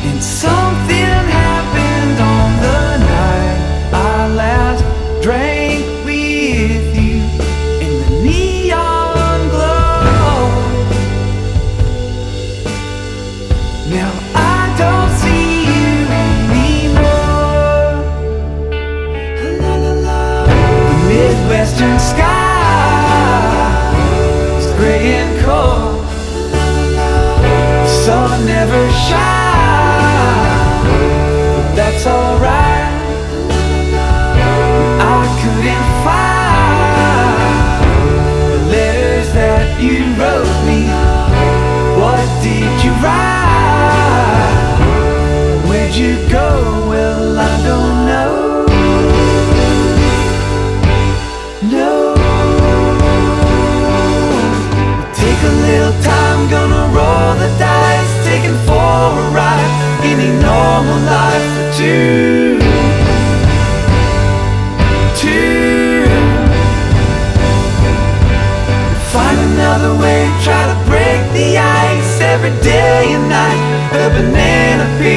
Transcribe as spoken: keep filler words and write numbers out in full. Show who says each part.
Speaker 1: And something happened on the night I last drank with you in the neon glow. Now I don't see you anymore. La, la, la. The Midwestern sky is gray and cold. The sun never shines, but that's alright. I couldn't find the letters that you wrote me. What did you write? Where'd you go? Well, I don't know. No. Take a little time, gonna roll the dice, taking for a ride in a normal life for two. Two. Find another way, try to break the ice every day and night. A banana peel